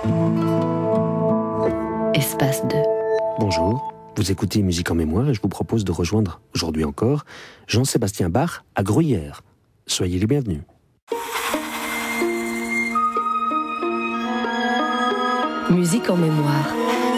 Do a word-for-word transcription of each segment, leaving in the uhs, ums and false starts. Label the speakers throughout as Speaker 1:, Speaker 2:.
Speaker 1: Espace deux.
Speaker 2: Bonjour, vous écoutez Musique en mémoire et je vous propose de rejoindre, aujourd'hui encore, Jean-Sébastien Bach à Gruyère. Soyez les bienvenus.
Speaker 1: Musique en mémoire.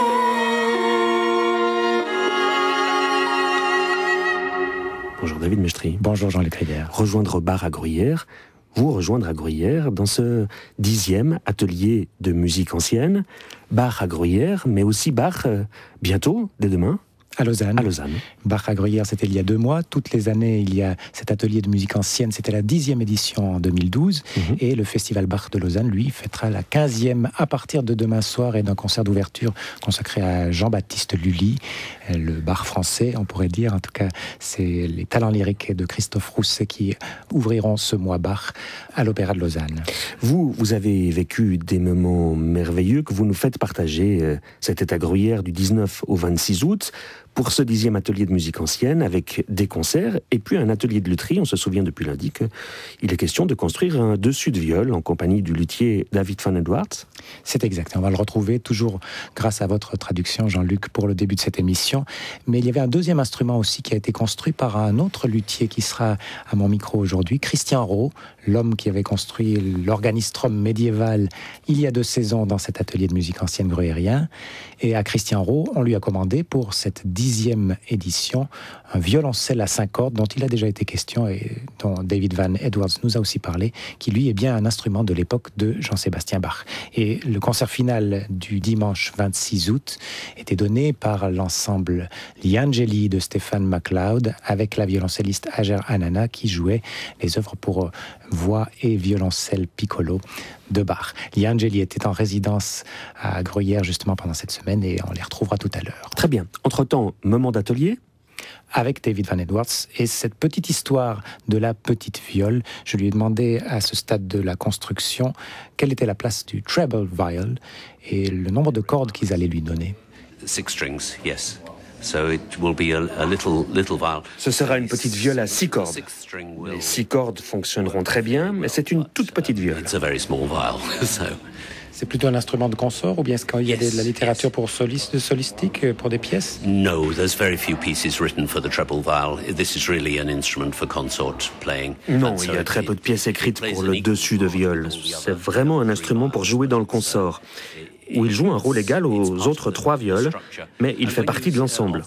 Speaker 2: Bonjour David Mestri.
Speaker 3: Bonjour Jean-Luc Rivière.
Speaker 2: Rejoindre Bach à Gruyère, vous rejoindre à Gruyère dans ce dixième atelier de musique ancienne, Bach à Gruyère, mais aussi Bach euh, bientôt, dès demain,
Speaker 3: À Lausanne.
Speaker 2: à Lausanne.
Speaker 3: Bach à Gruyère, c'était il y a deux mois. Toutes les années, il y a cet atelier de musique ancienne. C'était la dixième édition en deux mille douze.
Speaker 2: Mhm.
Speaker 3: Et le Festival Bach de Lausanne, lui, fêtera la quinzième à partir de demain soir et d'un concert d'ouverture consacré à Jean-Baptiste Lully, le Bach français, on pourrait dire. En tout cas, c'est les talents lyriques de Christophe Rousset qui ouvriront ce mois Bach à l'Opéra de Lausanne.
Speaker 2: Vous, vous avez vécu des moments merveilleux que vous nous faites partager. euh, C'était à Gruyère du dix-neuf au vingt-six août. Pour ce dixième atelier de musique ancienne, avec des concerts et puis un atelier de lutherie. On se souvient depuis lundi qu'il est question de construire un dessus de viol en compagnie du luthier David Van Edwards.
Speaker 3: C'est exact. On va le retrouver toujours grâce à votre traduction, Jean-Luc, pour le début de cette émission. Mais il y avait un deuxième instrument aussi qui a été construit par un autre luthier qui sera à mon micro aujourd'hui, Christian Roh, l'homme qui avait construit l'organistrum médiéval il y a deux saisons dans cet atelier de musique ancienne gruyérien. Et à Christian Roh, on lui a commandé pour cette dixième édition un violoncelle à cinq cordes dont il a déjà été question et dont David Van Edwards nous a aussi parlé, qui lui est bien un instrument de l'époque de Jean-Sébastien Bach. Et le concert final du dimanche vingt-six août était donné par l'ensemble Gli Angeli de Stéphane MacLeod avec la violoncelliste Hajar Hanana qui jouait les œuvres pour voix et violoncelle piccolo de Bach. Gli Angeli était en résidence à Gruyère justement pendant cette semaine et on les retrouvera tout à l'heure.
Speaker 2: Très bien. Entre-temps, moment d'atelier.
Speaker 3: Avec David Van Edwards et cette petite histoire de la petite viole. Je lui ai demandé à ce stade de la construction quelle était la place du treble viol et le nombre de cordes qu'ils allaient lui donner.
Speaker 4: Six strings, yes. So it will be a, a little, little viol.
Speaker 2: Ce sera une petite viole à six cordes. Les six cordes fonctionneront très bien, mais c'est une toute petite viole.
Speaker 4: It's a very small viol, so...
Speaker 3: C'est plutôt un instrument de consort ou bien est-ce qu'il y a de la littérature pour solistes, de solistique, pour des pièces?
Speaker 4: No, there's very few pieces written for the treble viol. This is really an instrument for consort playing.
Speaker 2: Non, il y a très peu de pièces écrites pour le dessus de viole. C'est vraiment un instrument pour jouer dans le consort, où il joue un rôle égal aux autres trois violes, mais il fait partie de l'ensemble.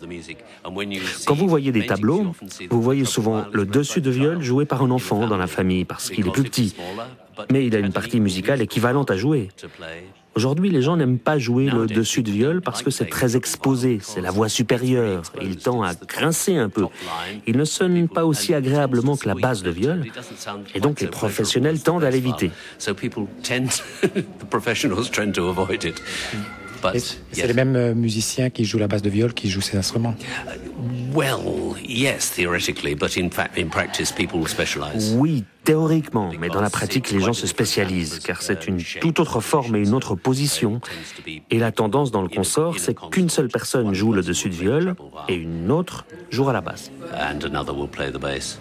Speaker 2: Quand vous voyez des tableaux, vous voyez souvent le dessus de viole joué par un enfant dans la famille, parce qu'il est plus petit, mais il a une partie musicale équivalente à jouer. Aujourd'hui, les gens n'aiment pas jouer le dessus de viole parce que c'est très exposé, c'est la voix supérieure, et il tend à grincer un peu. Il ne sonne pas aussi agréablement que la basse de viole, et donc les professionnels tendent à l'éviter.
Speaker 3: Et c'est les mêmes musiciens qui jouent la basse de viole qui jouent ces instruments?
Speaker 4: Well, yes, theoretically, but in fact, in practice, people specialize.
Speaker 2: Oui, théoriquement, mais dans la pratique, les gens se spécialisent, car c'est une toute autre forme et une autre position. Et la tendance dans le consort, c'est qu'une seule personne joue le dessus de viole et une autre jouera la basse.
Speaker 4: And another will play the bass.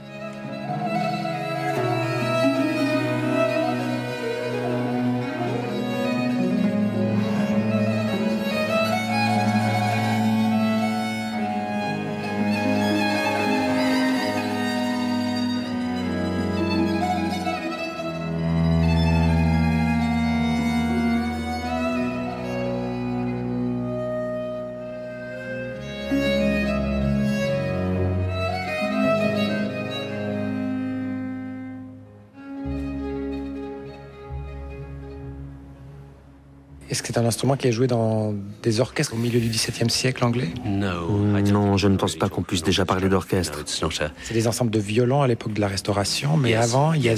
Speaker 3: Est-ce que c'est un instrument qui est joué dans des orchestres au milieu du dix-septième siècle anglais?
Speaker 2: Non, je ne pense pas qu'on puisse déjà parler d'orchestre.
Speaker 3: C'est des ensembles de violons à l'époque de la Restauration, mais avant, il y a...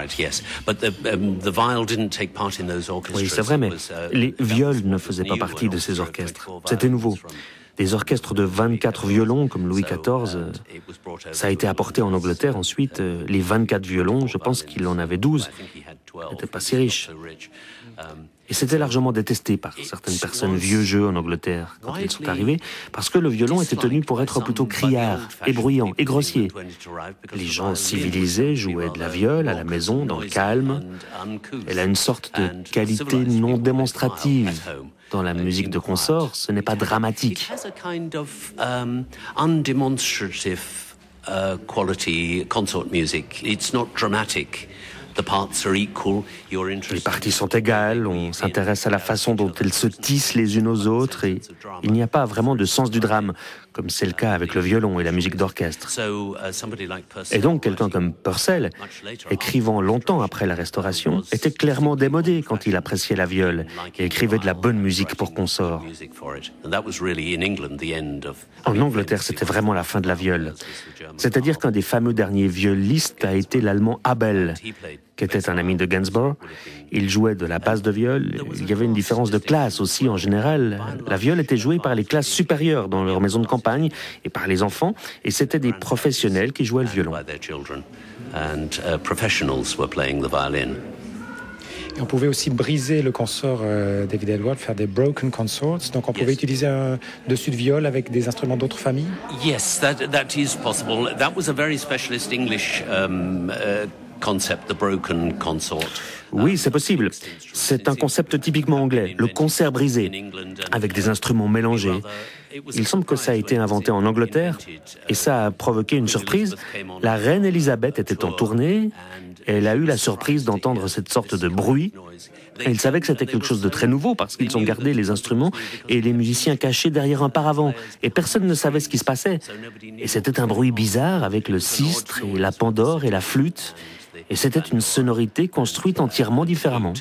Speaker 2: Oui, c'est vrai, mais les viols ne faisaient pas partie de ces orchestres. C'était nouveau. Des orchestres de vingt-quatre violons, comme Louis quatorze, ça a été apporté en Angleterre ensuite. Les vingt-quatre violons, je pense qu'il en avait douze. Il n'était pas si riche. Et c'était largement détesté par certaines personnes vieux jeux en Angleterre quand ils sont arrivés, parce que le violon était tenu pour être plutôt criard, et bruyant, et grossier. Les gens civilisés jouaient de la viole à la maison, dans le calme. Elle a une sorte de qualité non démonstrative. Dans la musique de consort, ce n'est pas dramatique. Les parties sont égales, on s'intéresse à la façon dont elles se tissent les unes aux autres et il n'y a pas vraiment de sens du drame, comme c'est le cas avec le violon et la musique d'orchestre. Et donc quelqu'un comme Purcell, écrivant longtemps après la Restauration, était clairement démodé quand il appréciait la viole et écrivait de la bonne musique pour consort. En Angleterre, c'était vraiment la fin de la viole. C'est-à-dire qu'un des fameux derniers violistes a été l'allemand Abel, qui était un ami de Gainsborough. Il jouait de la basse de viole. Il y avait une différence de classe aussi en général. La viole était jouée par les classes supérieures dans leur maison de campagne et par les enfants, et c'était des professionnels qui jouaient le violon.
Speaker 3: Et on pouvait aussi briser le consort euh, David Edward, faire des broken consorts. Donc on pouvait yes. utiliser un dessus de viole avec des instruments d'autres familles.
Speaker 4: Yes, that that is possible. That was a very specialist English um, uh, concept, the broken consort.
Speaker 2: Oui, c'est possible. C'est un concept typiquement anglais, le concert brisé, avec des instruments mélangés. Il semble que ça a été inventé en Angleterre, et ça a provoqué une surprise. La reine Elisabeth était en tournée, et elle a eu la surprise d'entendre cette sorte de bruit. Elle savait que c'était quelque chose de très nouveau, parce qu'ils ont gardé les instruments et les musiciens cachés derrière un paravent, et personne ne savait ce qui se passait. Et c'était un bruit bizarre, avec le sistre, et la pandore, et la flûte. Et c'était une sonorité construite entièrement différemment.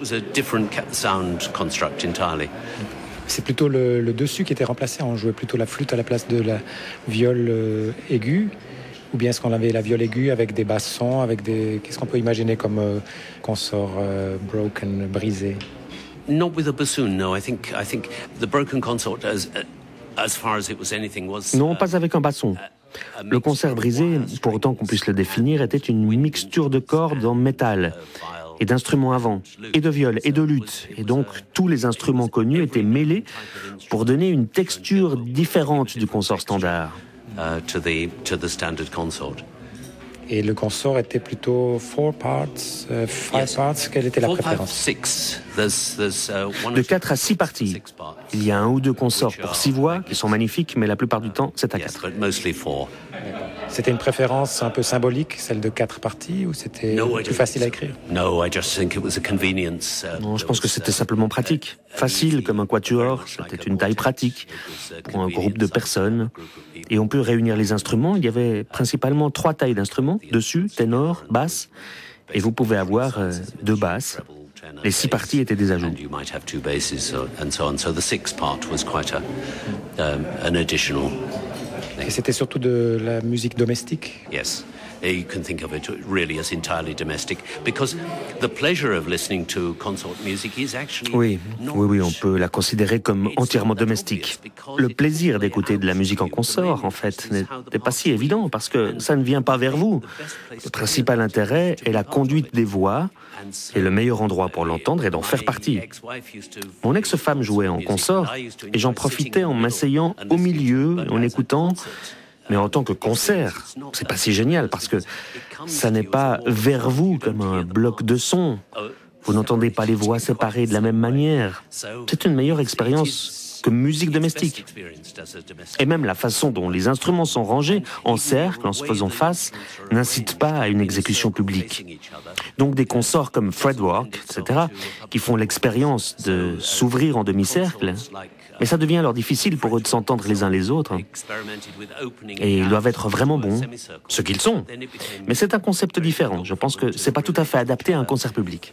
Speaker 3: C'est plutôt le, le dessus qui était remplacé. On jouait plutôt la flûte à la place de la viole euh, aiguë. Ou bien est-ce qu'on avait la viole aiguë avec des bassons, avec des... Qu'est-ce qu'on peut imaginer comme euh, consort euh, broken, brisé?
Speaker 4: Not with a bassoon, no. I think I think the broken consort, as as far as it was anything, was.
Speaker 2: Non, pas avec un basson. Le concert brisé, pour autant qu'on puisse le définir, était une mixture de cordes en métal et d'instruments à vent, et de viols, et de luth. Et donc, tous les instruments connus étaient mêlés pour donner une texture différente du consort standard.
Speaker 4: Uh, to the, to the standard consort.
Speaker 3: Et le consort était plutôt four parts, uh, five yes. parts. Quelle était la préférence?
Speaker 4: Six. There's, there's, uh, one
Speaker 2: de quatre à six parties. Il y a un ou deux consorts pour six voix qui sont magnifiques, mais la plupart du temps, c'est à quatre.
Speaker 4: Yes, but mostly four.
Speaker 3: C'était une préférence un peu symbolique, celle de quatre parties, ou c'était no, plus facile à écrire?
Speaker 4: No, I just think it was a convenience. Uh,
Speaker 2: non, je pense que c'était simplement pratique. Facile comme un quatuor, c'était une taille pratique pour un groupe de personnes. Et on peut réunir les instruments. Il y avait principalement trois tailles d'instruments, dessus, ténor, basse. Et vous pouvez avoir euh, deux basses. Les six parties étaient des ajouts.
Speaker 3: Et c'était surtout de la musique domestique?
Speaker 4: Yes. You can think of it really as entirely domestic, because the pleasure of listening to consort music is actually.
Speaker 2: Oui, oui, oui, on peut la considérer comme entièrement domestique. Le plaisir d'écouter de la musique en consort, en fait, n'est pas si évident parce que ça ne vient pas vers vous. Le principal intérêt est la conduite des voix, et le meilleur endroit pour l'entendre est d'en faire partie. Mon ex-femme jouait en consort, et j'en profitais en m'asseyant au milieu, en écoutant. Mais en tant que concert, c'est pas si génial parce que ça n'est pas vers vous comme un bloc de son. Vous n'entendez pas les voix séparées de la même manière. C'est une meilleure expérience que musique domestique. Et même la façon dont les instruments sont rangés en cercle, en se faisant face, n'incite pas à une exécution publique. Donc des consorts comme Fredwork, et cetera, qui font l'expérience de s'ouvrir en demi-cercle, mais ça devient alors difficile pour eux de s'entendre les uns les autres. Et ils doivent être vraiment bons, ce qu'ils sont. Mais c'est un concept différent. Je pense que c'est pas tout à fait adapté à un concert public.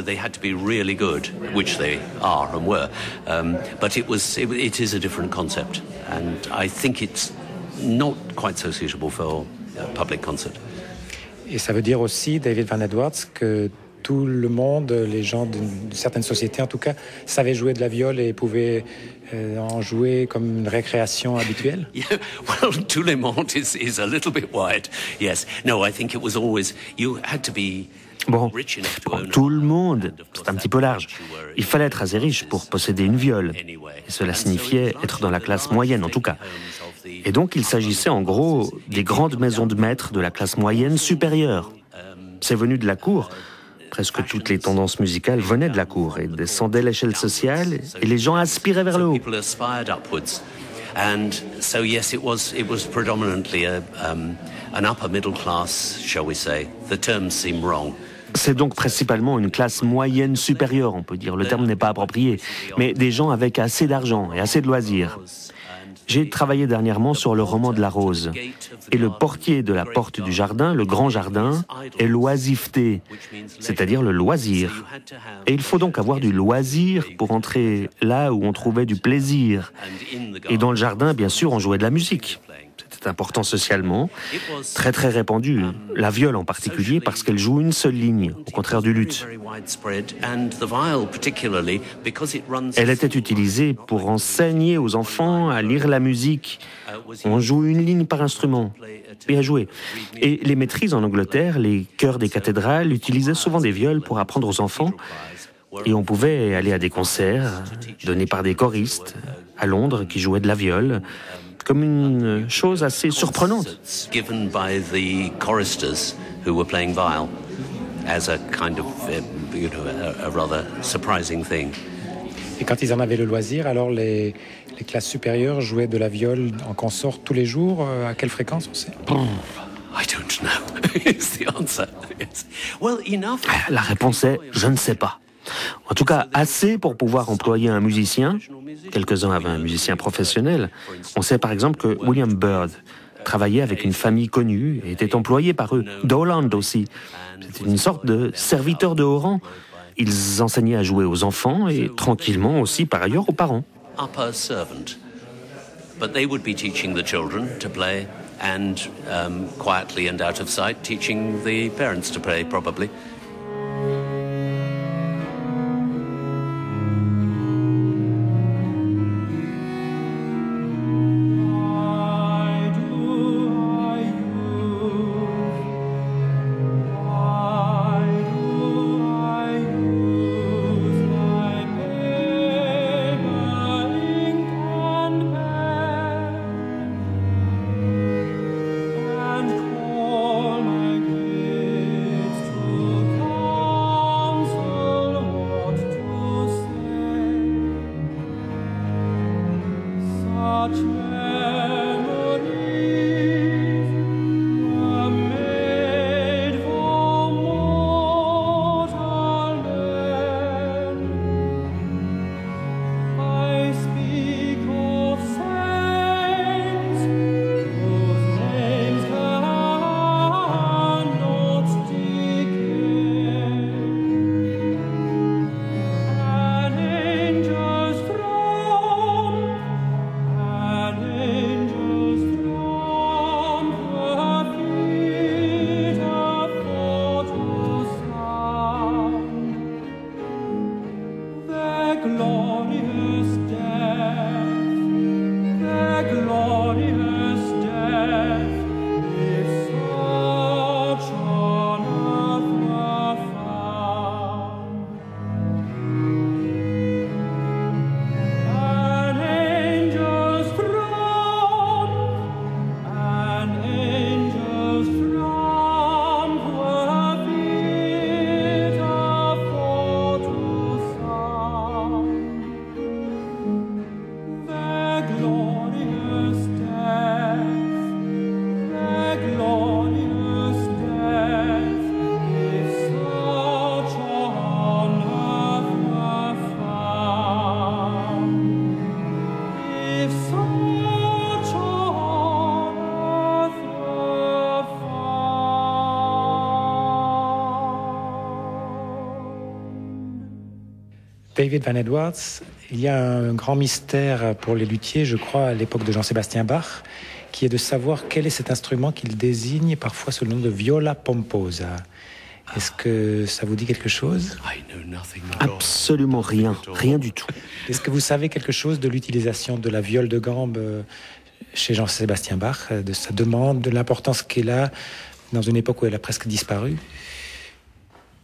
Speaker 4: It is a different concept, and I think it's not quite so suitable for a public concert.
Speaker 3: Et ça veut dire aussi, David Van Edwards, que tout le monde, les gens d'une certaine société en tout cas, savaient jouer de la viole et pouvaient euh, en jouer comme une récréation habituelle?
Speaker 4: Yeah, well, tout le monde is, is a little bit wide, yes. No, I think it was always, you had to be...
Speaker 2: Bon, pour tout le monde, c'est un petit peu large. Il fallait être assez riche pour posséder une viole. Et cela signifiait être dans la classe moyenne, en tout cas. Et donc, il s'agissait en gros des grandes maisons de maîtres de la classe moyenne supérieure. C'est venu de la cour. Presque toutes les tendances musicales venaient de la cour et descendaient l'échelle sociale, et les gens aspiraient vers le haut.
Speaker 4: And so, yes, it was it was predominantly a, um, an upper middle class, shall we say. The terms seem wrong.
Speaker 2: C'est donc principalement une classe moyenne supérieure, on peut dire. Le terme n'est pas approprié, mais des gens avec assez d'argent et assez de loisirs. J'ai travaillé dernièrement sur le roman de la Rose. Et le portier de la porte du jardin, le grand jardin, est l'oisiveté, c'est-à-dire le loisir. Et il faut donc avoir du loisir pour entrer là où on trouvait du plaisir. Et dans le jardin, bien sûr, on jouait de la musique. C'était important socialement, très très répandu, la viole en particulier parce qu'elle joue une seule ligne, au contraire du luth. Elle était utilisée pour enseigner aux enfants à lire la musique. On joue une ligne par instrument, et à jouer. Et les maîtrises en Angleterre, les chœurs des cathédrales utilisaient souvent des violes pour apprendre aux enfants. Et on pouvait aller à des concerts donnés par des choristes à Londres qui jouaient de la viole, comme une chose assez surprenante.
Speaker 4: Given by the choristers who were playing viol as a kind of, you know, a, a rather surprising thing.
Speaker 3: Et quand ils en avaient le loisir, alors les, les classes supérieures jouaient de la viole en consort tous les jours. À quelle fréquence, on sait?
Speaker 4: I don't know. It's the answer. Yes. Well, enough.
Speaker 2: La réponse est je ne sais pas. En tout cas, assez pour pouvoir employer un musicien. Quelques-uns avaient un musicien professionnel. On sait par exemple que William Byrd travaillait avec une famille connue et était employé par eux. Dowland aussi. C'était une sorte de serviteur de haut rang. Ils enseignaient à jouer aux enfants et tranquillement aussi par ailleurs aux parents.
Speaker 4: Upper servant. But they would be teaching the children to play and um, quietly and out of sight teaching the parents to play probably.
Speaker 3: David Van Edwards, il y a un grand mystère pour les luthiers, je crois, à l'époque de Jean-Sébastien Bach, qui est de savoir quel est cet instrument qu'il désigne parfois sous le nom de viola pomposa. Est-ce que ça vous dit quelque chose?
Speaker 2: Absolument rien, rien du tout.
Speaker 3: Est-ce que vous savez quelque chose de l'utilisation de la viole de gambe chez Jean-Sébastien Bach, de sa demande, de l'importance qu'elle a dans une époque où elle a presque disparu?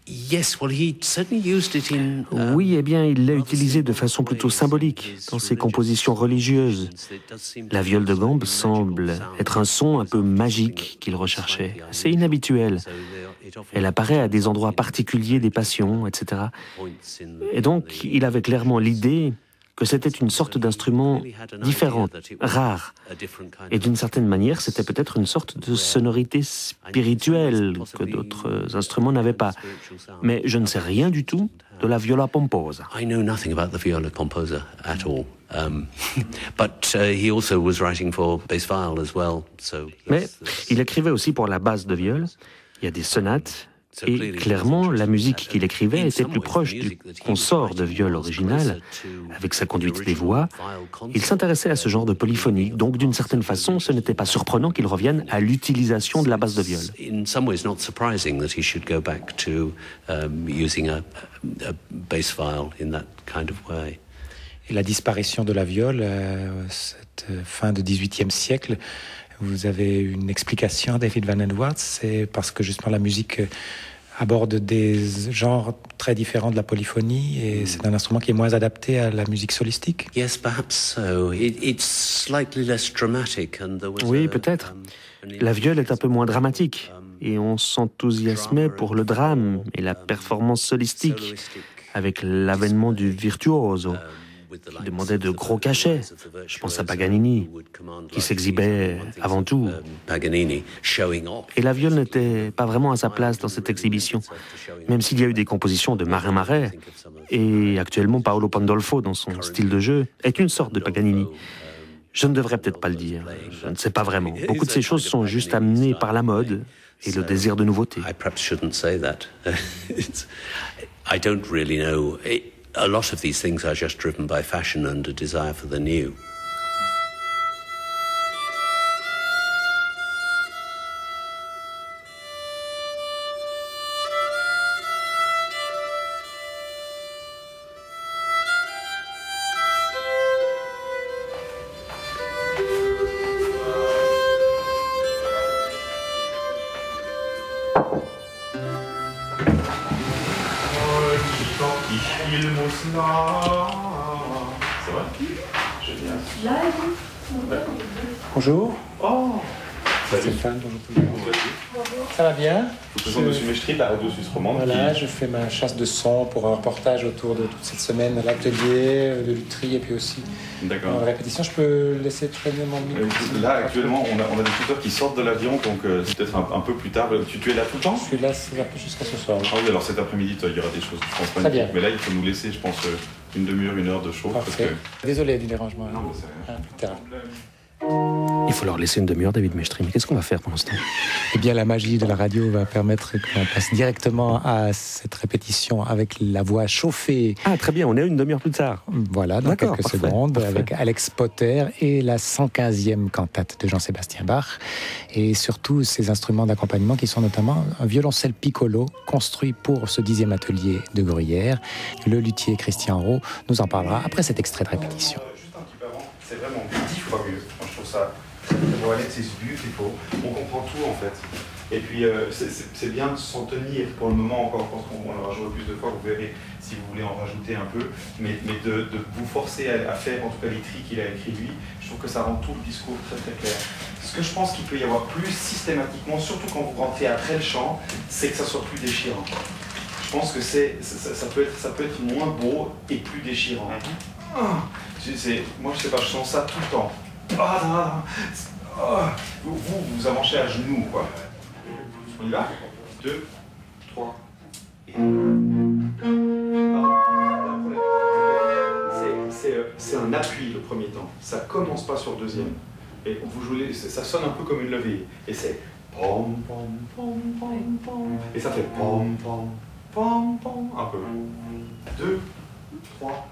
Speaker 2: Oui, eh bien, il l'a utilisé de façon plutôt symbolique dans ses compositions religieuses. La viole de gambe semble être un son un peu magique qu'il recherchait. C'est inhabituel. Elle apparaît à des endroits particuliers des passions, et cetera. Et donc, il avait clairement l'idée que c'était une sorte d'instrument différent, rare. Et d'une certaine manière, c'était peut-être une sorte de sonorité spirituelle que d'autres instruments n'avaient pas. Mais je ne sais rien du tout de la viola pomposa.
Speaker 4: I know nothing about the viola composer at all. Um, but uh, he also was writing for bass viol as well. So
Speaker 2: Mais il écrivait aussi pour la basse de viol. Il y a des sonates. Et clairement, la musique qu'il écrivait était plus proche du consort de viol original, avec sa conduite des voix. Il s'intéressait à ce genre de polyphonie, donc d'une certaine façon, ce n'était pas surprenant qu'il revienne à l'utilisation de la basse de viol.
Speaker 4: In some ways, not surprising that he should go back to um, using a, a bass viol in that kind of way.
Speaker 3: Et la disparition de la viole, euh, cette fin du dix-huitième siècle, vous avez une explication, David Van Edwards, c'est parce que justement la musique aborde des genres très différents de la polyphonie et c'est un instrument qui est moins adapté à la musique solistique.
Speaker 4: Yes, perhaps so. It, it's slightly less dramatic and there was
Speaker 2: Oui,
Speaker 4: a,
Speaker 2: peut-être.
Speaker 4: um,
Speaker 2: La viole est un peu moins dramatique et on s'enthousiasmait pour le drame et la performance solistique avec l'avènement du virtuoso, qui demandait de gros cachets. Je pense à Paganini, qui s'exhibait avant tout. Et la viole n'était pas vraiment à sa place dans cette exhibition, même s'il y a eu des compositions de Marin Marais. Et actuellement, Paolo Pandolfo, dans son style de jeu, est une sorte de Paganini. Je ne devrais peut-être pas le dire, je ne sais pas vraiment. Beaucoup de ces choses sont juste amenées par la mode et le désir de nouveauté.
Speaker 4: I perhaps shouldn't say that. I don't really know. It, A lot of these things are just driven by fashion and a desire for the new.
Speaker 5: C'est vrai? Génial.
Speaker 3: Bonjour.
Speaker 5: Oh! Salut.
Speaker 3: Stéphane, bonjour tout le monde. Ça va bien?
Speaker 5: Je présente M. Mechtri de la radio suisse romande.
Speaker 3: Voilà,
Speaker 5: qui...
Speaker 3: je fais ma chasse de son pour un reportage autour de toute cette semaine à l'atelier, de lutherie et puis aussi en répétition. Je peux laisser traîner mon micro?
Speaker 5: Là, actuellement, on a, on a des tuteurs qui sortent de l'avion, donc euh, c'est peut-être un, un peu plus tard. Tu, tu es là tout le temps?
Speaker 3: Je suis là un peu jusqu'à ce soir.
Speaker 5: Ah oui, alors cet après-midi, il y aura des choses, je pense pas.
Speaker 3: Très bien.
Speaker 5: Mais là, il faut nous laisser, je pense, une demi-heure, une heure de show. Parce que...
Speaker 3: Désolé du dérangement.
Speaker 5: Non, mais c'est rien.
Speaker 3: Ah, plus tard.
Speaker 2: Il faut leur laisser une demi-heure, David Mechtri. Mais qu'est-ce qu'on va faire pendant ce temps?
Speaker 3: Eh bien, la magie de la radio va permettre qu'on passe directement à cette répétition avec la voix chauffée.
Speaker 2: Ah, très bien, on est une demi-heure plus tard.
Speaker 3: Voilà, dans
Speaker 2: D'accord,
Speaker 3: quelques
Speaker 2: parfait,
Speaker 3: secondes,
Speaker 2: parfait.
Speaker 3: avec Alex Potter et la cent quinzième cantate de Jean-Sébastien Bach. Et surtout, ces instruments d'accompagnement qui sont notamment un violoncelle piccolo construit pour ce dixième atelier de Gruyère. Le luthier Christian Rowe nous en parlera après cet extrait de répétition.
Speaker 5: Juste un petit peu avant, c'est vraiment dix fois mieux. Moi, je trouve ça très très beau. Alex, c'est beautiful. On comprend tout en fait. Et puis euh, c'est, c'est, c'est bien de s'en tenir pour le moment encore. Je pense qu'on en joué plus de fois. Vous verrez si vous voulez en rajouter un peu. Mais, mais de, de vous forcer à, à faire en tout cas les tris qu'il a écrit lui, je trouve que ça rend tout le discours très très clair. Ce que je pense qu'il peut y avoir plus systématiquement, surtout quand vous rentrez après le chant, c'est que ça soit plus déchirant. Je pense que c'est, ça, ça, peut être, ça peut être moins beau et plus déchirant. Ah, c'est, moi je sais pas, je sens ça tout le temps. Ah, ah, ah, vous, vous, vous avancez à genoux, quoi. On y va? Deux, trois. Et... C'est, c'est, c'est un appui le premier temps. Ça commence pas sur le deuxième. Et vous jouez, ça sonne un peu comme une levée. Et c'est pom pom pom pom pom. Et ça fait pom pom pom pom. Un peu. Deux, trois.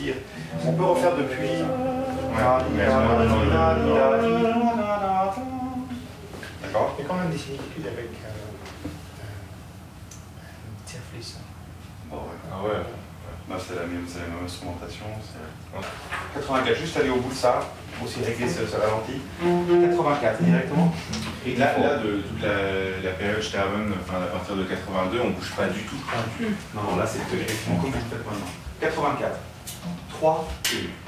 Speaker 5: ralentir. On peut refaire depuis. D'accord.
Speaker 6: Il y a quand même des similitudes avec euh, euh, Tirflis.
Speaker 5: Bon, ouais.
Speaker 7: Ah ouais.
Speaker 5: Bah, c'est la même, c'est la même instrumentation. C'est... quatre-vingt-quatre, juste aller au bout de ça, aussi régler ce, ce ralenti. quatre-vingt-quatre directement.
Speaker 7: Et là, là de toute la, la période Sterben, enfin à partir de quatre-vingt-deux, on bouge pas du tout.
Speaker 5: Non, non, là c'est effectivement comme vous faites maintenant. quatre-vingt-quatre. trois et huit.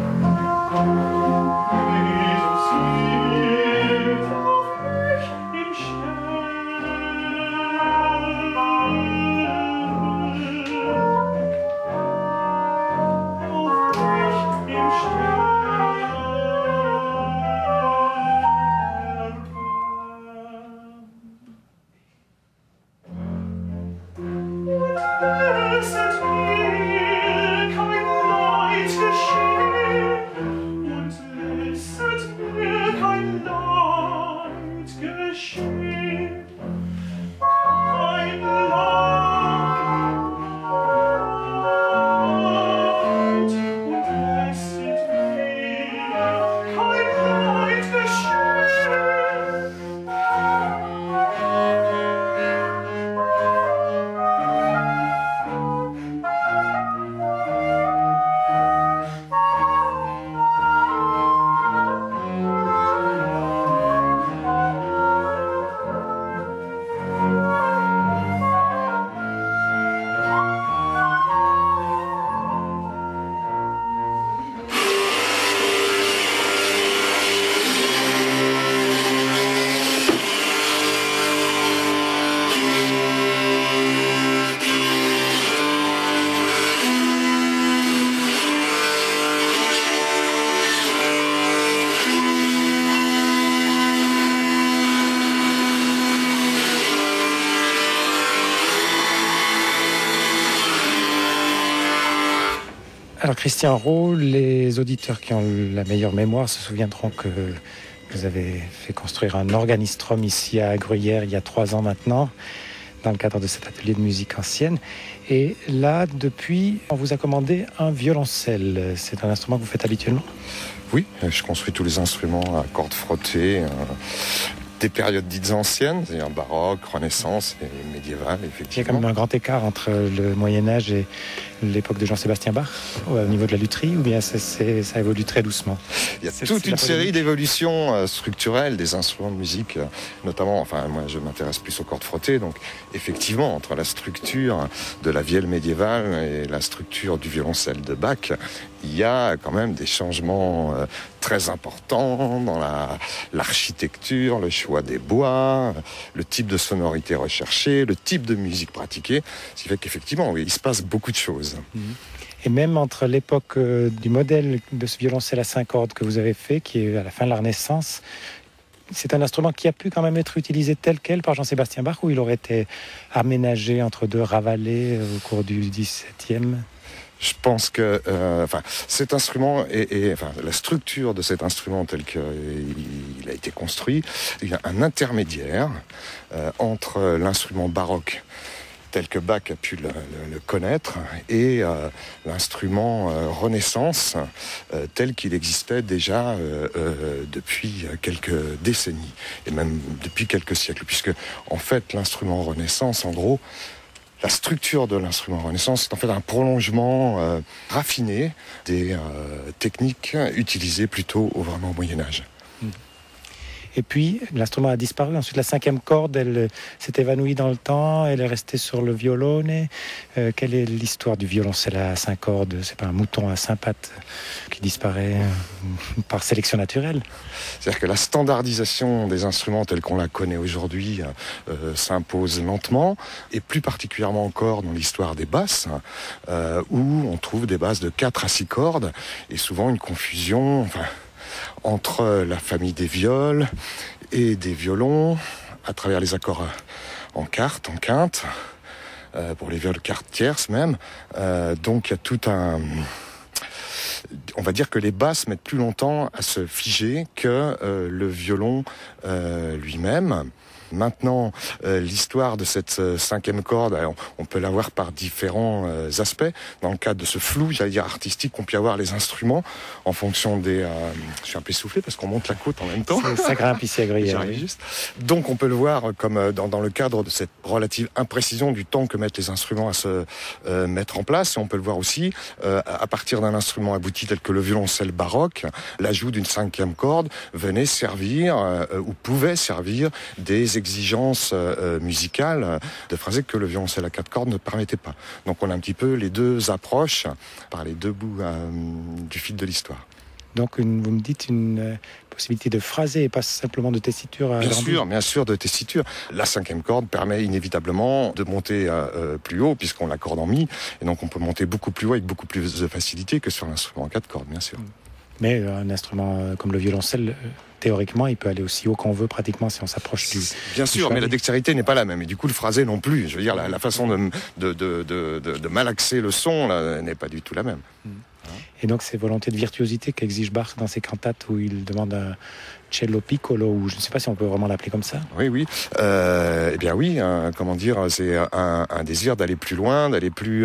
Speaker 3: Alors Christian Rowe, les auditeurs qui ont la meilleure mémoire se souviendront que vous avez fait construire un organistrum ici à Gruyère il y a trois ans maintenant, dans le cadre de cet atelier de musique ancienne. Et là, depuis, on vous a commandé un violoncelle. C'est un instrument que vous faites habituellement ?
Speaker 8: Oui, je construis tous les instruments à cordes frottées, euh, des périodes dites anciennes, c'est-à-dire baroque, renaissance et médiévale, effectivement.
Speaker 3: Il y a quand même un grand écart entre le Moyen-Âge et l'époque de Jean-Sébastien Bach, au niveau de la lutherie, ou bien c'est, c'est, ça évolue très doucement ?
Speaker 8: Il y a toute une série d'évolutions euh, structurelles des instruments de musique, euh, notamment, enfin moi je m'intéresse plus aux cordes frottées, donc effectivement entre la structure de la vielle médiévale et la structure du violoncelle de Bach, il y a quand même des changements euh, très importants dans la, l'architecture, le choix des bois, le type de sonorité recherchée, le type de musique pratiquée, ce qui fait qu'effectivement oui, il se passe beaucoup de choses.
Speaker 3: Et même entre l'époque euh, du modèle de ce violoncelle à cinq cordes que vous avez fait, qui est à la fin de la Renaissance, c'est un instrument qui a pu quand même être utilisé tel quel par Jean-Sébastien Bach, ou il aurait été aménagé entre deux ravalets au cours du dix-septième ?
Speaker 8: Je pense que euh, enfin, cet instrument et, et enfin, la structure de cet instrument tel qu'il a été construit, il y a un intermédiaire euh, entre l'instrument baroque tel que Bach a pu le, le, le connaître et euh, l'instrument euh, Renaissance euh, tel qu'il existait déjà euh, euh, depuis quelques décennies et même depuis quelques siècles, puisque en fait l'instrument Renaissance, en gros, la structure de l'instrument Renaissance est en fait un prolongement euh, raffiné des euh, techniques utilisées plutôt au vraiment Moyen-Âge.
Speaker 3: Et puis, l'instrument a disparu. Ensuite, la cinquième corde, elle s'est évanouie dans le temps. Elle est restée sur le violone. Euh, quelle est l'histoire du violoncelle à cinq cordes ? C'est pas un mouton à cinq pattes qui disparaît par sélection naturelle ?
Speaker 8: C'est-à-dire que la standardisation des instruments tels qu'on la connaît aujourd'hui euh, s'impose lentement, et plus particulièrement encore dans l'histoire des basses, euh, où on trouve des basses de quatre à six cordes, et souvent une confusion... Enfin, entre la famille des viols et des violons, à travers les accords en quarte, en quinte, euh, pour les viols quarte tierce même. Euh, donc il y a tout un... On va dire que les basses mettent plus longtemps à se figer que euh, le violon euh, lui-même. Maintenant, euh, l'histoire de cette euh, cinquième corde, on, on peut la voir par différents euh, aspects. Dans le cadre de ce flou, j'allais dire artistique, qu'on peut avoir les instruments en fonction des... Euh, je suis un peu essoufflé parce qu'on monte la côte en même temps.
Speaker 3: Ça grimpe ici à Gruyère.
Speaker 8: Oui. Juste. Donc on peut le voir comme dans, dans le cadre de cette relative imprécision du temps que mettent les instruments à se euh, mettre en place. Et on peut le voir aussi euh, à partir d'un instrument abouti tel que le violoncelle baroque, l'ajout d'une cinquième corde venait servir euh, ou pouvait servir des exigences euh, musicales de phraser que le violoncelle à quatre cordes ne permettait pas. Donc on a un petit peu les deux approches par les deux bouts euh, du fil de l'histoire.
Speaker 3: Donc une, vous me dites une euh, possibilité de phraser et pas simplement de tessiture à
Speaker 8: Bien
Speaker 3: grandir.
Speaker 8: sûr, bien sûr, de tessiture. La cinquième corde permet inévitablement de monter euh, plus haut puisqu'on l'accorde en mi, et donc on peut monter beaucoup plus haut avec beaucoup plus de facilité que sur l'instrument à quatre cordes, bien sûr.
Speaker 3: Mais euh, un instrument euh, comme le violoncelle, euh, théoriquement, il peut aller aussi haut qu'on veut pratiquement si on s'approche du...
Speaker 8: Bien
Speaker 3: du
Speaker 8: sûr,
Speaker 3: chevalet.
Speaker 8: mais la dextérité n'est pas la même, et du coup le phrasé non plus. Je veux dire, la, la façon de, de, de, de, de, de malaxer le son là, n'est pas du tout la même.
Speaker 3: Mmh. Et donc ces volontés de virtuosité qu'exige Bach dans ses cantates où il demande un cello piccolo, ou je ne sais pas si on peut vraiment l'appeler comme ça.
Speaker 8: Oui, oui. Euh, eh bien oui, hein, comment dire, c'est un, un désir d'aller plus loin, d'aller plus...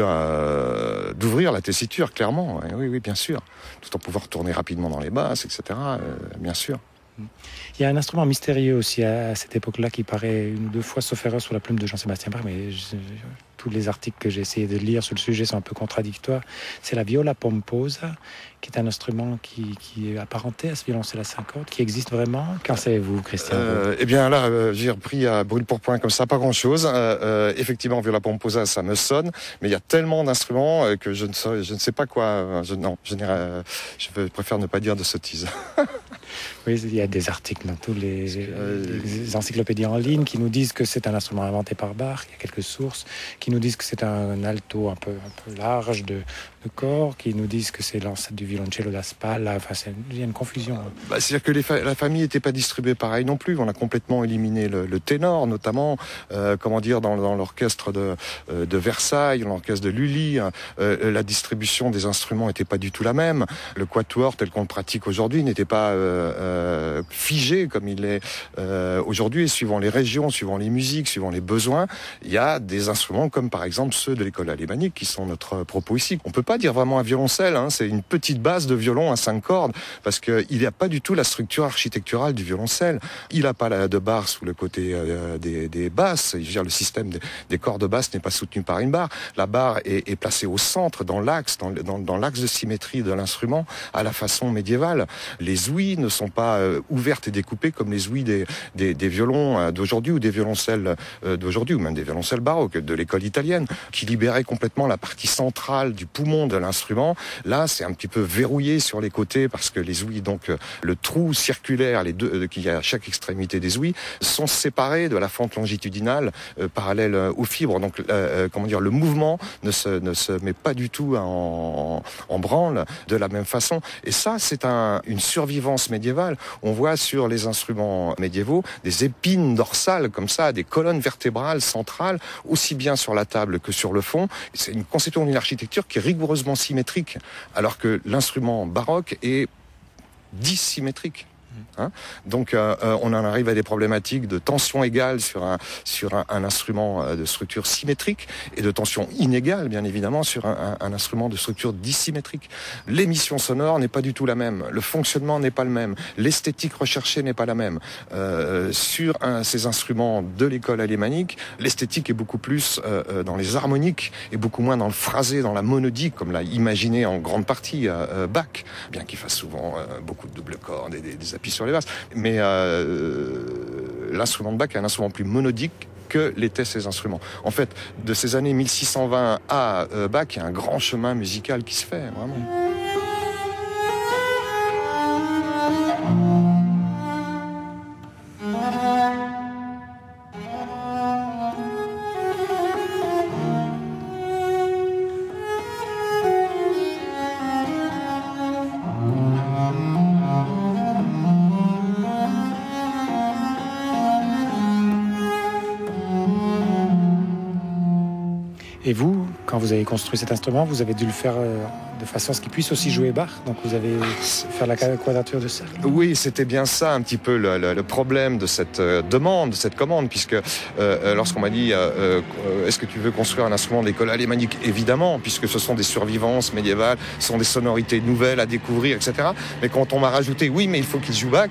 Speaker 8: Euh, d'ouvrir la tessiture, clairement. Oui, oui, bien sûr. Tout en pouvant tourner rapidement dans les basses, et cetera. Euh, bien sûr.
Speaker 3: Il y a un instrument mystérieux aussi à, à cette époque-là qui paraît une ou deux fois, sauf erreur, sous la plume de Jean-Sébastien Bach, mais je, je, tous les articles que j'ai essayé de lire sur le sujet sont un peu contradictoires. C'est la viola pomposa, qui est un instrument qui, qui est apparenté à ce violoncelle à cinq cordes, qui existe vraiment. Qu'en savez-vous, Christian?
Speaker 8: euh, Eh bien là, euh, j'ai repris à brûle pour point comme ça, pas grand-chose. Euh, euh, effectivement, viola pomposa, ça me sonne, mais il y a tellement d'instruments euh, que je ne sais, je ne sais pas quoi. Euh, je, non, je, euh, je préfère ne pas dire de sottises.
Speaker 3: Oui, il y a des articles dans tous les,
Speaker 8: euh,
Speaker 3: les encyclopédies en ligne qui nous disent que c'est un instrument inventé par Bach. Il y a quelques sources qui nous disent que c'est un alto un peu, un peu large de, de corps, qui nous disent que c'est l'ancêtre du violoncello da Spalla. Enfin, c'est, il y a une confusion.
Speaker 8: Bah, c'est-à-dire que les fa- la famille n'était pas distribuée pareil non plus. On a complètement éliminé le, le ténor, notamment, euh, comment dire, dans, dans l'orchestre de, euh, de Versailles, l'orchestre de Lully. Euh, la distribution des instruments n'était pas du tout la même. Le quatuor tel qu'on le pratique aujourd'hui n'était pas euh, euh, figé comme il est euh, aujourd'hui. Et suivant les régions, suivant les musiques, suivant les besoins, il y a des instruments comme par exemple ceux de l'école alémanique qui sont notre propos ici. On peut pas dire vraiment un violoncelle, hein, c'est une petite base de violon à cinq cordes, parce qu'il n'y a pas du tout la structure architecturale du violoncelle. Il n'a pas la de barre sous le côté euh, des, des basses. Je veux dire, le système des, des cordes basses n'est pas soutenu par une barre. La barre est, est placée au centre, dans l'axe, dans, dans, dans l'axe de symétrie de l'instrument, à la façon médiévale. Les ouïes ne sont pas euh, ouvertes et découpées comme les ouïes des, des, des violons euh, d'aujourd'hui ou des violoncelles euh, d'aujourd'hui, ou même des violoncelles baroques de l'école italienne, qui libéraient complètement la partie centrale du poumon de l'instrument. Là, c'est un petit peu verrouillé sur les côtés parce que les ouïes, donc le trou circulaire, les deux euh, qu'il y a à chaque extrémité des ouïes, sont séparés de la fente longitudinale euh, parallèle aux fibres. Donc, euh, comment dire, le mouvement ne se ne se met pas du tout en, en branle de la même façon. Et ça, c'est un, une survivance médiévale. On voit sur les instruments médiévaux des épines dorsales comme ça, des colonnes vertébrales centrales, aussi bien sur la table que sur le fond. C'est une conception d'une architecture qui est rigoureusement symétrique, alors que l'instrument baroque est dissymétrique. Hein Donc euh, on en arrive à des problématiques de tension égale sur un sur un, un instrument de structure symétrique et de tension inégale, bien évidemment, sur un, un, un instrument de structure dissymétrique. L'émission sonore n'est pas du tout la même, le fonctionnement n'est pas le même, l'esthétique recherchée n'est pas la même. Euh, sur un, ces instruments de l'école alémanique, l'esthétique est beaucoup plus euh, dans les harmoniques et beaucoup moins dans le phrasé, dans la monodique, comme l'a imaginé en grande partie euh, Bach, bien qu'il fasse souvent euh, beaucoup de double cordes et des, des appuis sur les basses. Mais euh, l'instrument de Bach est un instrument plus monodique que l'étaient ces instruments. En fait, de ces années mille six cent vingt à euh, Bach, il y a un grand chemin musical qui se fait, vraiment.
Speaker 3: Et vous, quand vous avez construit cet instrument, vous avez dû le faire de façon à ce qu'il puisse aussi jouer Bach. Donc vous avez faire la quadrature de cercle.
Speaker 8: Oui, c'était bien ça un petit peu le, le, le problème de cette euh, demande, de cette commande, puisque euh, lorsqu'on m'a dit euh, euh, est-ce que tu veux construire un instrument de l'école alémanique, évidemment, puisque ce sont des survivances médiévales, ce sont des sonorités nouvelles à découvrir, et cetera. Mais quand on m'a rajouté oui, mais il faut qu'il joue Bach,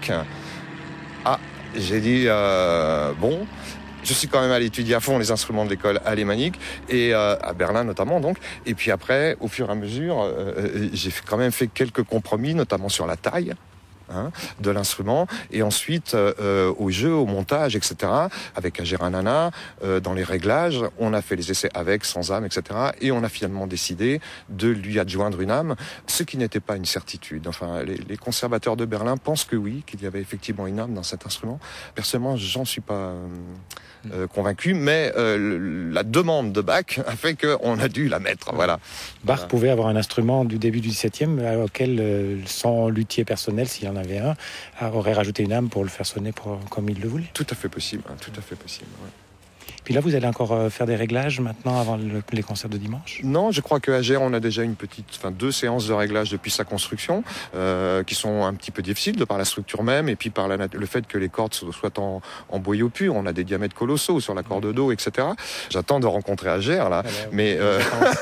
Speaker 8: ah, j'ai dit euh, bon. Je suis quand même allé étudier à fond les instruments de l'école alémanique, et euh, à Berlin notamment donc. Et puis après, au fur et à mesure, euh, j'ai quand même fait quelques compromis, notamment sur la taille hein, de l'instrument, et ensuite euh, au jeu, au montage, et cetera. Avec Ageranana, euh, dans les réglages, on a fait les essais avec, sans âme, et cetera. Et on a finalement décidé de lui adjoindre une âme, ce qui n'était pas une certitude. Enfin, les, les conservateurs de Berlin pensent que oui, qu'il y avait effectivement une âme dans cet instrument. Personnellement, j'en suis pas euh, euh, convaincu, mais euh, la demande de Bach a fait qu'on a dû la mettre. Voilà.
Speaker 3: Bach
Speaker 8: voilà.
Speaker 3: pouvait avoir un instrument du début du dix-septième auquel euh, son luthier personnel, s'il en avait un, aurait rajouté une âme pour le faire sonner pour, comme il le voulait.
Speaker 8: Tout à fait possible, hein, tout à fait possible. Ouais.
Speaker 3: Puis là, vous allez encore euh, faire des réglages maintenant avant le, les concerts de dimanche?
Speaker 8: Non, je crois qu'à Agère, on a déjà une petite, enfin deux séances de réglage depuis sa construction, euh, qui sont un petit peu difficiles de par la structure même et puis par la, le fait que les cordes soient en, en boyau pur. On a des diamètres colossaux sur la corde d'eau, et cetera. J'attends de rencontrer Agère là, ah, mais euh,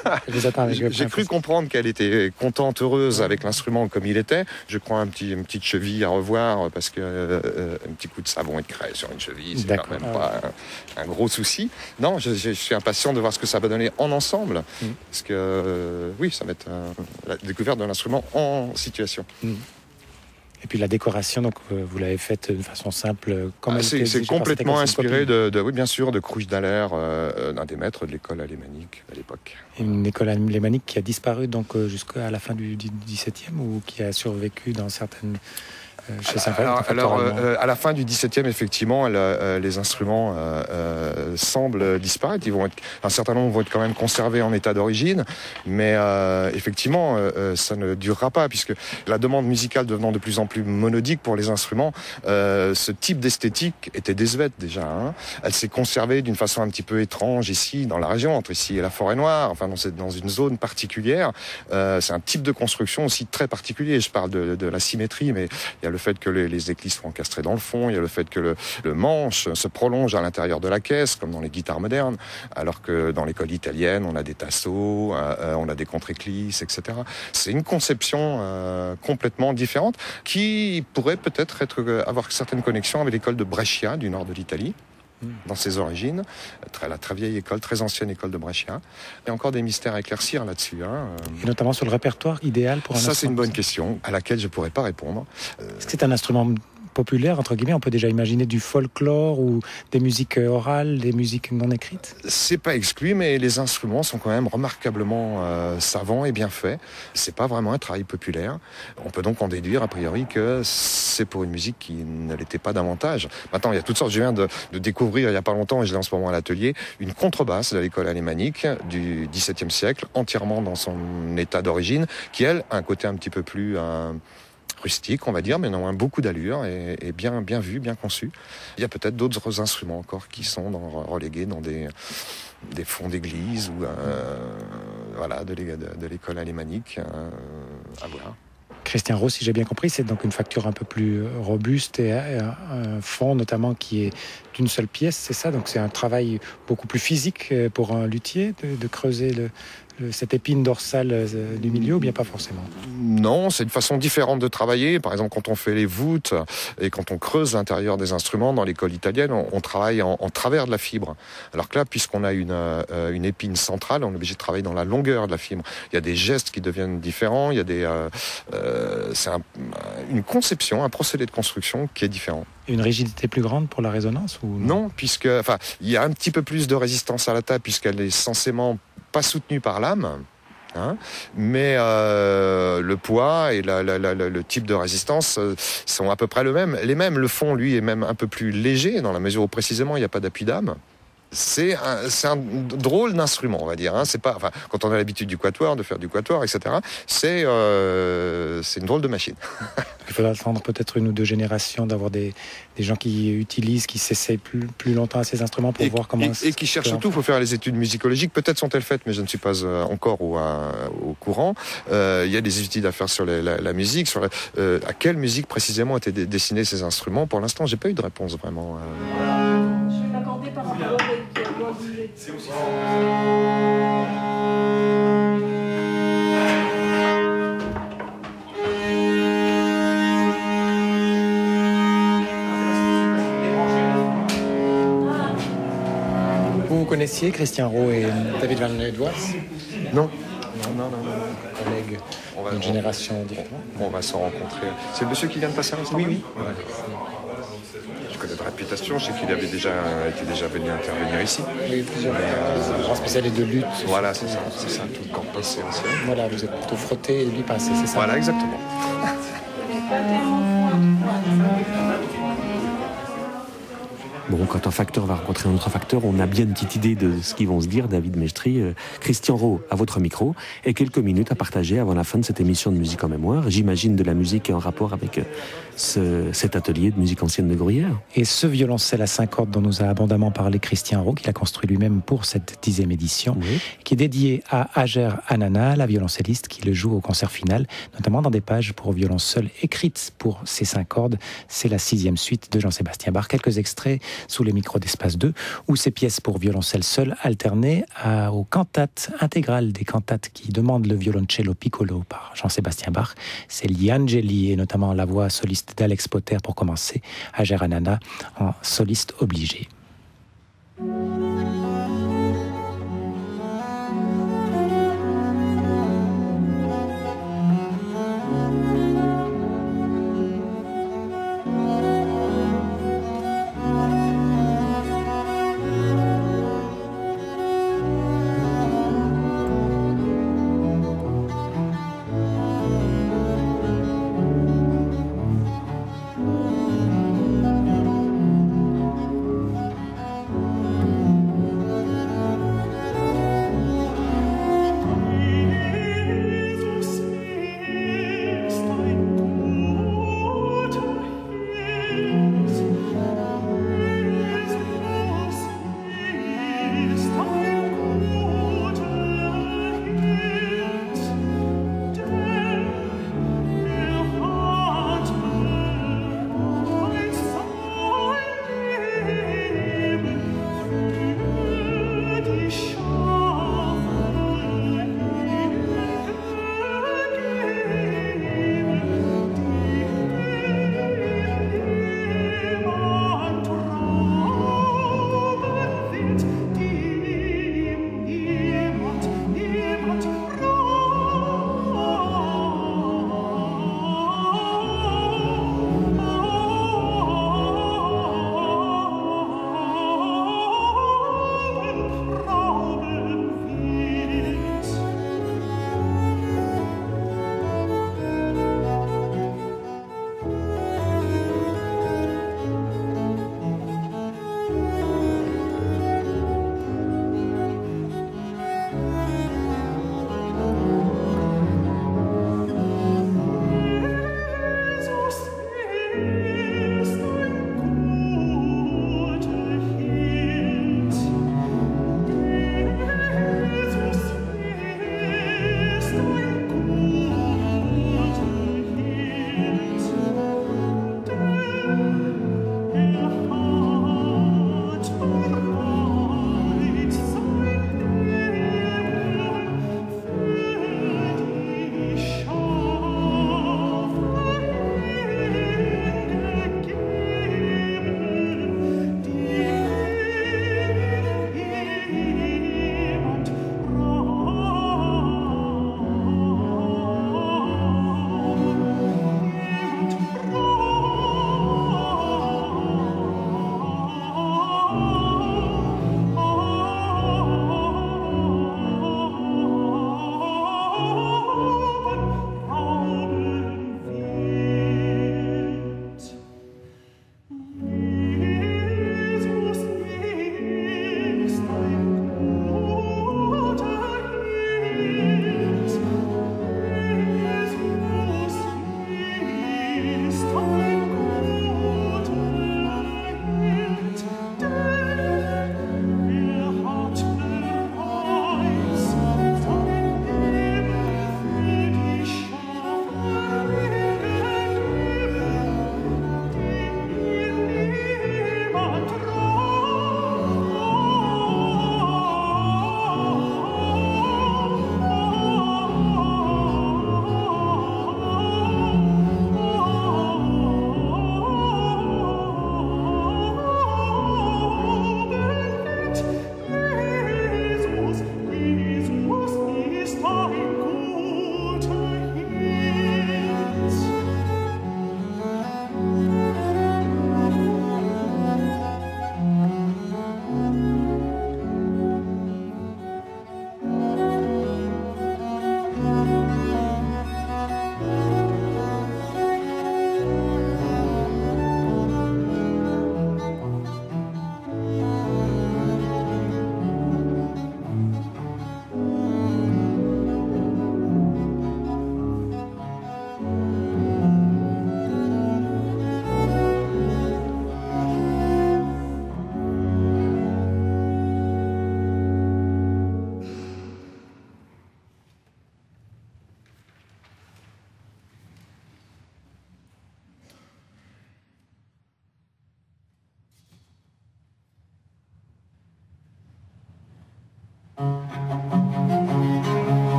Speaker 8: j'ai cru comprendre qu'elle était contente, heureuse avec l'instrument comme il était. Je crois un petit, une petite cheville à revoir parce que euh, un petit coup de savon et de craie sur une cheville, c'est quand même ah, pas ouais. un, un gros souci. Non, je, je, je suis impatient de voir ce que ça va donner en ensemble. Mmh. Parce que, euh, oui, ça va être euh, la découverte de l'instrument en situation. Mmh.
Speaker 3: Et puis la décoration, donc euh, vous l'avez faite de façon simple. Comme
Speaker 8: ah, c'est c'est complètement inspiré de, de, oui, bien sûr, de Kruijdaler, euh, d'un des maîtres de l'école alémanique à l'époque.
Speaker 3: Une école alémanique qui a disparu donc euh, jusqu'à la fin du dix-septième ou qui a survécu dans certaines... Chez
Speaker 8: alors, alors euh, à la fin du dix-septième, effectivement, euh, les instruments euh, euh, semblent disparaître. Ils vont être, un certain nombre vont être quand même conservés en état d'origine, mais euh, effectivement, euh, ça ne durera pas, puisque la demande musicale devenant de plus en plus monodique pour les instruments, euh, ce type d'esthétique était désuète déjà. Hein. Elle s'est conservée d'une façon un petit peu étrange ici, dans la région, entre ici et la Forêt-Noire, enfin dans, cette, dans une zone particulière. Euh, c'est un type de construction aussi très particulier. Je parle de, de la symétrie, mais il y a le fait que les, les éclis soient encastrés dans le fond, il y a le fait que le, le manche se prolonge à l'intérieur de la caisse, comme dans les guitares modernes, alors que dans l'école italienne, on a des tasseaux, euh, on a des contre-éclisses, et cetera. C'est une conception euh, complètement différente qui pourrait peut-être être, avoir certaines connexions avec l'école de Brescia, du nord de l'Italie, dans ses origines, très, la très vieille école, très ancienne école de Brescia. Il y a encore des mystères à éclaircir là-dessus. Hein.
Speaker 3: Et notamment sur le répertoire idéal pour un
Speaker 8: Ça,
Speaker 3: instrument.
Speaker 8: Ça, c'est une bonne question à laquelle je ne pourrais pas répondre.
Speaker 3: Est-ce que c'est un instrument populaire, entre guillemets? On peut déjà imaginer du folklore ou des musiques orales, des musiques non écrites?
Speaker 8: C'est pas exclu, mais les instruments sont quand même remarquablement euh, savants et bien faits. C'est pas vraiment un travail populaire. On peut donc en déduire, a priori, que c'est pour une musique qui ne l'était pas davantage. Maintenant, il y a toutes sortes. Je viens de, de découvrir, il y a pas longtemps, et je l'ai en ce moment à l'atelier, une contrebasse de l'école alémanique du dix-septième siècle, entièrement dans son état d'origine, qui, elle, a un côté un petit peu plus... Euh, rustique, on va dire, mais non, beaucoup d'allure et, et bien, bien vu, bien conçu. Il y a peut-être d'autres instruments encore qui sont dans, relégués dans des, des fonds d'église ou euh, voilà, de, de, de l'école alémanique euh, à voir.
Speaker 3: Christian Rowe, si j'ai bien compris, c'est donc une facture un peu plus robuste et un, un fond notamment qui est d'une seule pièce, c'est ça? Donc c'est un travail beaucoup plus physique pour un luthier de, de creuser le, le, cette épine dorsale euh, du milieu, ou bien pas forcément?
Speaker 8: Non, c'est une façon différente de travailler. Par exemple, quand on fait les voûtes et quand on creuse l'intérieur des instruments dans l'école italienne, on, on travaille en, en travers de la fibre. Alors que là, puisqu'on a une, euh, une épine centrale, on est obligé de travailler dans la longueur de la fibre. Il y a des gestes qui deviennent différents, il y a des... Euh, euh, c'est un, une conception, un procédé de construction qui est différent.
Speaker 3: Une rigidité plus grande pour la résonance ou
Speaker 8: non? Non, puisque, enfin, il y a un petit peu plus de résistance à la table puisqu'elle est censément pas soutenue par l'âme, hein, mais euh, le poids et la, la, la, le type de résistance euh, sont à peu près le même. Les mêmes. Le fond, lui, est même un peu plus léger dans la mesure où précisément il n'y a pas d'appui d'âme. c'est un, c'est un drôle d'instrument, on va dire. Hein. C'est pas, enfin, quand on a l'habitude du quatuor, de faire du quatuor, et cetera. C'est, euh, c'est une drôle de machine.
Speaker 3: Il faudra attendre peut-être une ou deux générations d'avoir des, des gens qui utilisent, qui s'essayent plus, plus longtemps à ces instruments pour
Speaker 8: et,
Speaker 3: voir comment.
Speaker 8: Et, et qui cherchent surtout, il faut faire les études musicologiques. Peut-être sont-elles faites, mais je ne suis pas euh, encore au, à, au courant. Euh, il y a des études à faire sur les, la, la musique, sur la, euh, à quelle musique précisément étaient destinés ces instruments. Pour l'instant, j'ai pas eu de réponse vraiment. Euh...
Speaker 9: Je vais m'accorder par rapport avec moi.
Speaker 5: C'est aussi.
Speaker 3: Vous connaissiez Christian Rowe et David Van Edwards?
Speaker 8: Non.
Speaker 3: Non, non, non, non. Collègues d'une génération différente.
Speaker 8: On va s'en rencontrer. C'est le monsieur qui vient de passer à l'instant?
Speaker 3: Oui, oui.
Speaker 8: Ouais. Je connais de réputation, je sais qu'il avait déjà été déjà venu intervenir ici.
Speaker 3: Oui, plusieurs euh, grands spécialistes de lutte.
Speaker 8: Voilà, c'est ça, c'est ça, tout le camp passé ancien.
Speaker 3: Voilà, vous êtes plutôt frotté et lui passé, c'est ça?
Speaker 8: Voilà, exactement.
Speaker 2: Bon, quand un facteur va rencontrer un autre facteur, on a bien une petite idée de ce qu'ils vont se dire. David Mestry, euh, Christian Rowe à votre micro, et quelques minutes à partager avant la fin de cette émission de Musique en mémoire. J'imagine de la musique en rapport avec euh, ce, cet atelier de musique ancienne de Gruyère.
Speaker 3: Et ce violoncelle à cinq cordes dont nous a abondamment parlé Christian Rowe, qu'il a construit lui-même pour cette dixième édition, oui. Qui est dédié à Hajer Anana, la violoncelliste qui le joue au concert final, notamment dans des pages pour violon seul écrites pour ces cinq cordes. C'est la sixième suite de Jean-Sébastien Bach. Quelques extraits sous les micros d'Espace deux, ou ces pièces pour violoncelle seul alternées à, aux cantates intégrales des cantates qui demandent le violoncello piccolo par Jean-Sébastien Bach. C'est Gli Angeli et notamment la voix soliste d'Alex Potter pour commencer, Hajer Anana en soliste obligé.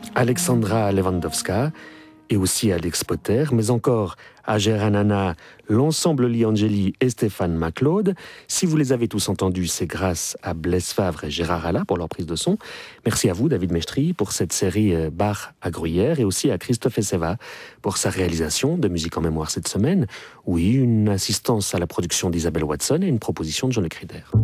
Speaker 2: Alexandra Lewandowska et aussi Alex Potter, mais encore Ager Anana, l'ensemble Liangeli et Stéphane Macleod. Si vous les avez tous entendus, c'est grâce à Blaise Favre et Gérard Alla pour leur prise de son. Merci à vous, David Mestry, pour cette série Bach à Gruyère, et aussi à Christophe Esseva pour sa réalisation de Musique en mémoire cette semaine. Oui, une assistance à la production d'Isabelle Watson et une proposition de Jean-Luc Rieder.